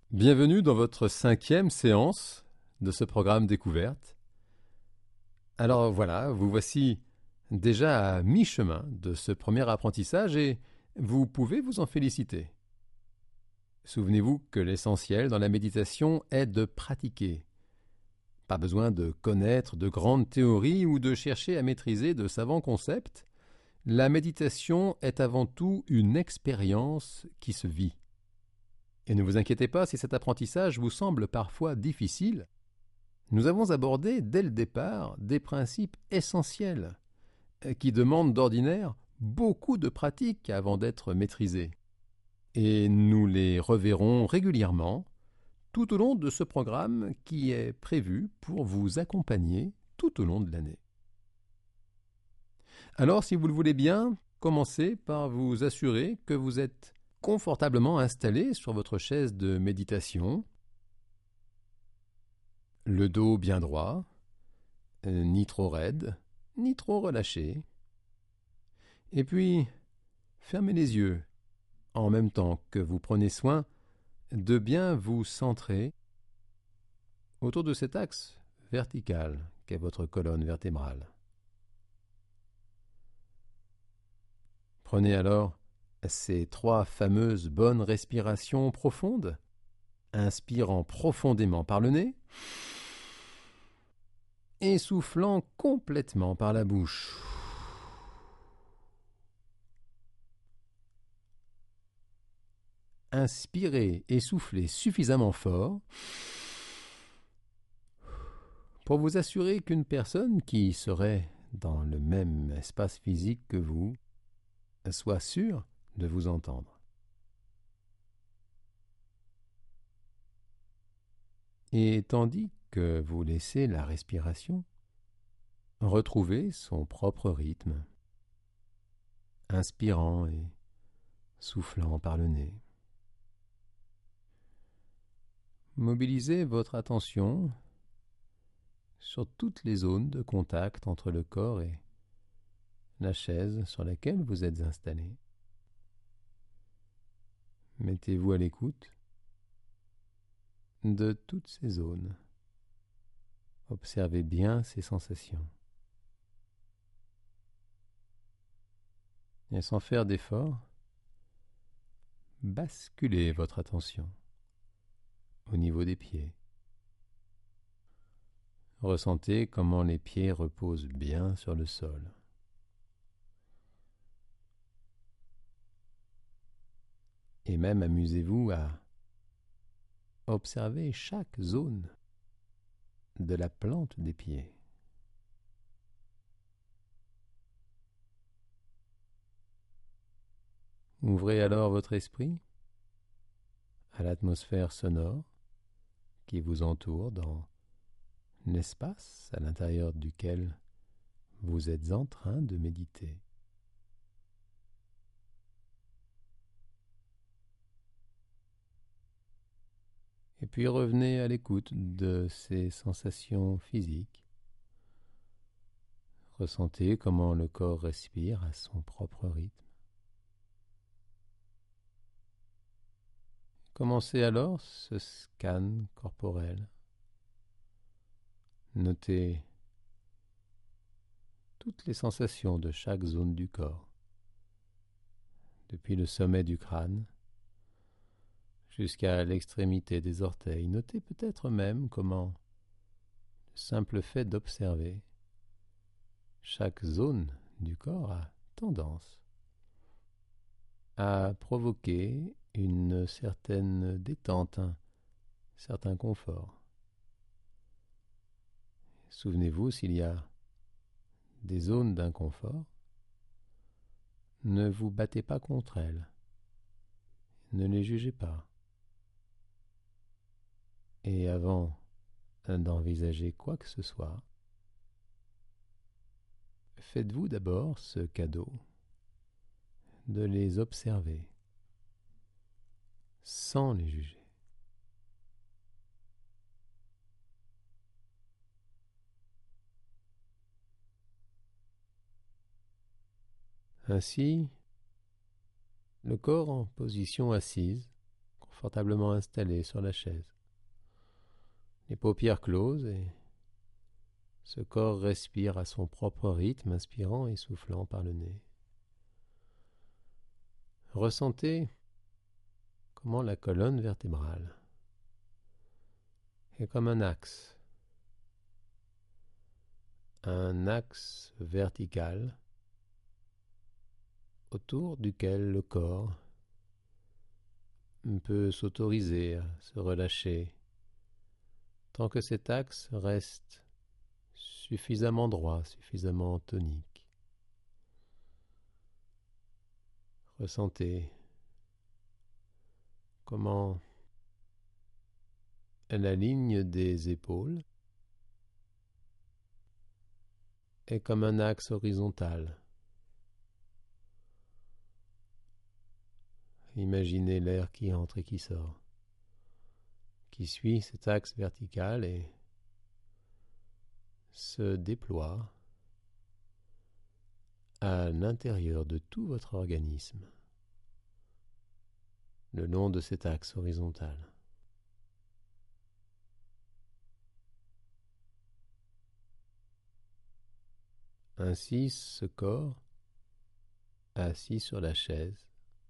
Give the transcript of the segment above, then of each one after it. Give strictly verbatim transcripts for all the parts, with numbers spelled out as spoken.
Bienvenue dans votre cinquième séance de ce programme Découverte. Alors voilà, vous voici déjà à mi-chemin de ce premier apprentissage et vous pouvez vous en féliciter. Souvenez-vous que l'essentiel dans la méditation est de pratiquer. Pas besoin de connaître de grandes théories ou de chercher à maîtriser de savants concepts. La méditation est avant tout une expérience qui se vit. Et ne vous inquiétez pas si cet apprentissage vous semble parfois difficile. Nous avons abordé dès le départ des principes essentiels qui demandent d'ordinaire beaucoup de pratique avant d'être maîtrisés. Et nous les reverrons régulièrement tout au long de ce programme qui est prévu pour vous accompagner tout au long de l'année. Alors, si vous le voulez bien, commencez par vous assurer que vous êtes confortablement installé sur votre chaise de méditation, le dos bien droit, euh, ni trop raide, ni trop relâché. Et puis, fermez les yeux, en même temps que vous prenez soin de bien vous centrer autour de cet axe vertical qu'est votre colonne vertébrale. Prenez alors ces trois fameuses bonnes respirations profondes, inspirant profondément par le nez et soufflant complètement par la bouche. Inspirez et soufflez suffisamment fort pour vous assurer qu'une personne qui serait dans le même espace physique que vous soit sûre de vous entendre. Et tandis que vous laissez la respiration retrouver son propre rythme, inspirant et soufflant par le nez, mobilisez votre attention sur toutes les zones de contact entre le corps et la chaise sur laquelle vous êtes installé. Mettez-vous à l'écoute de toutes ces zones. Observez bien ces sensations. Et sans faire d'effort, basculez votre attention au niveau des pieds. Ressentez comment les pieds reposent bien sur le sol. Et même amusez-vous à observer chaque zone de la plante des pieds. Ouvrez alors votre esprit à l'atmosphère sonore qui vous entoure dans l'espace à l'intérieur duquel vous êtes en train de méditer. Et puis revenez à l'écoute de ces sensations physiques. Ressentez comment le corps respire à son propre rythme. Commencez alors ce scan corporel. Notez toutes les sensations de chaque zone du corps, depuis le sommet du crâne jusqu'à l'extrémité des orteils. Notez peut-être même comment le simple fait d'observer chaque zone du corps a tendance à provoquer une certaine détente, un certain confort. Souvenez-vous, s'il y a des zones d'inconfort, ne vous battez pas contre elles, ne les jugez pas. Et avant d'envisager quoi que ce soit, faites-vous d'abord ce cadeau de les observer sans les juger. Ainsi, le corps en position assise, confortablement installé sur la chaise, les paupières closes, et ce corps respire à son propre rythme, inspirant et soufflant par le nez. Ressentez comment la colonne vertébrale est comme un axe, un axe vertical autour duquel le corps peut s'autoriser à se relâcher tant que cet axe reste suffisamment droit, suffisamment tonique. Ressentez comment la ligne des épaules est comme un axe horizontal. Imaginez l'air qui entre et qui sort, qui suit cet axe vertical et se déploie à l'intérieur de tout votre organisme, le long de cet axe horizontal. Ainsi, ce corps, assis sur la chaise,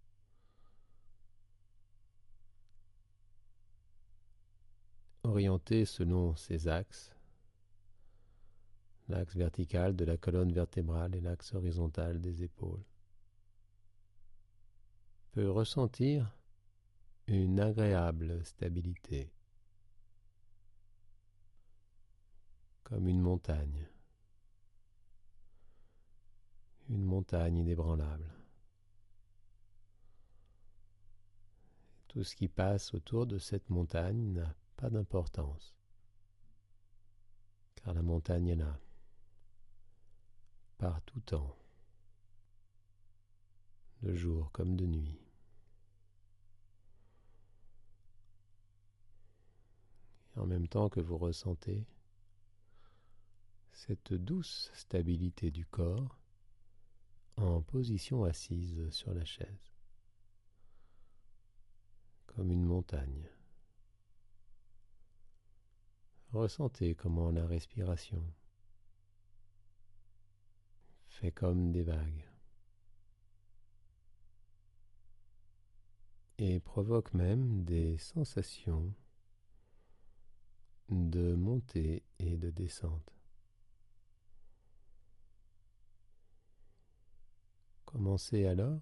orienté selon ces axes, l'axe vertical de la colonne vertébrale et l'axe horizontal des épaules, peut ressentir une agréable stabilité, comme une montagne, une montagne inébranlable. Tout ce qui passe autour de cette montagne n'a pas d'importance, car la montagne est là, par tout temps, de jour comme de nuit. Et en même temps que vous ressentez cette douce stabilité du corps en position assise sur la chaise, comme une montagne. Ressentez comment la respiration fait comme des vagues et provoque même des sensations de montée et de descente. Commencez alors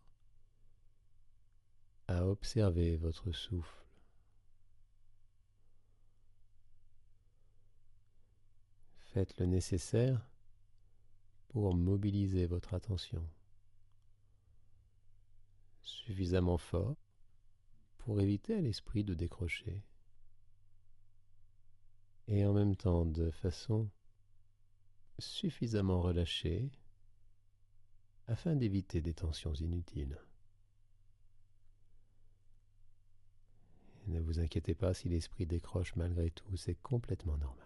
à observer votre souffle. Faites le nécessaire pour mobiliser votre attention suffisamment fort pour éviter à l'esprit de décrocher, et en même temps de façon suffisamment relâchée afin d'éviter des tensions inutiles. Et ne vous inquiétez pas si l'esprit décroche malgré tout, c'est complètement normal.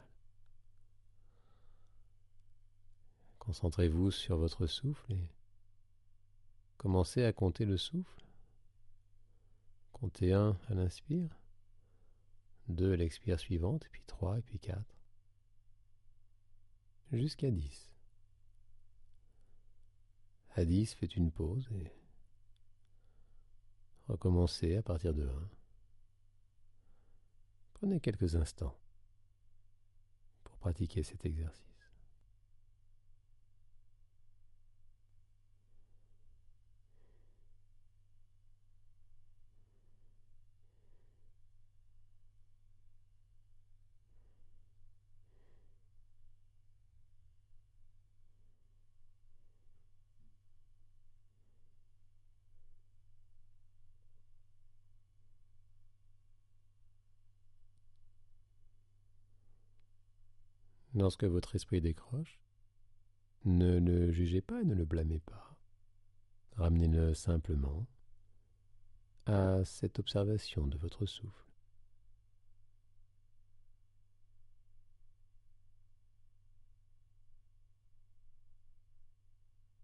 Concentrez-vous sur votre souffle et commencez à compter le souffle. Comptez un à l'inspire, deux à l'expire suivante, puis trois, et puis quatre, jusqu'à dix. À dix, faites une pause et recommencez à partir de un. Prenez quelques instants pour pratiquer cet exercice. Lorsque votre esprit décroche, ne le jugez pas et ne le blâmez pas. Ramenez-le simplement à cette observation de votre souffle.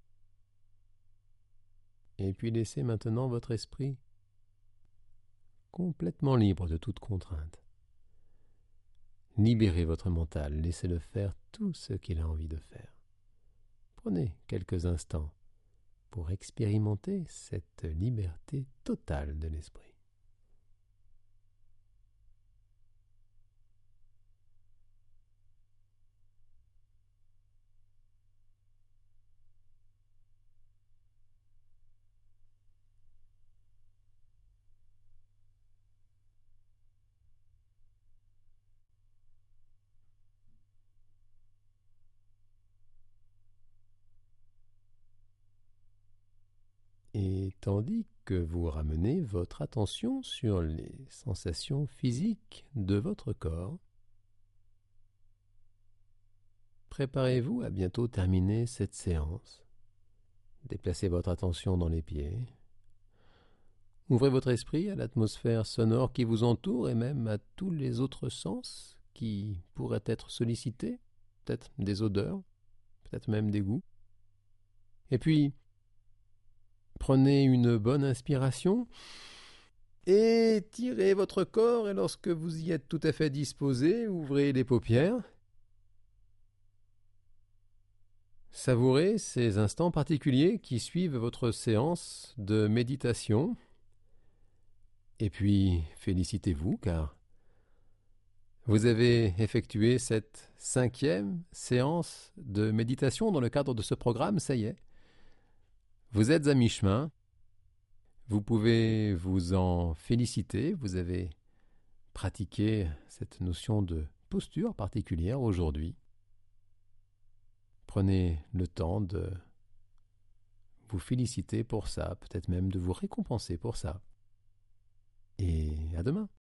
Et puis laissez maintenant votre esprit complètement libre de toute contrainte. Libérez votre mental, laissez-le faire tout ce qu'il a envie de faire. Prenez quelques instants pour expérimenter cette liberté totale de l'esprit. Et tandis que vous ramenez votre attention sur les sensations physiques de votre corps, préparez-vous à bientôt terminer cette séance. Déplacez votre attention dans les pieds. Ouvrez votre esprit à l'atmosphère sonore qui vous entoure et même à tous les autres sens qui pourraient être sollicités, peut-être des odeurs, peut-être même des goûts. Et puis, prenez une bonne inspiration et tirez votre corps et lorsque vous y êtes tout à fait disposé, ouvrez les paupières. Savourez ces instants particuliers qui suivent votre séance de méditation. Et puis, félicitez-vous car vous avez effectué cette cinquième séance de méditation dans le cadre de ce programme, ça y est. Vous êtes à mi-chemin, vous pouvez vous en féliciter, vous avez pratiqué cette notion de posture particulière aujourd'hui. Prenez le temps de vous féliciter pour ça, peut-être même de vous récompenser pour ça. Et à demain.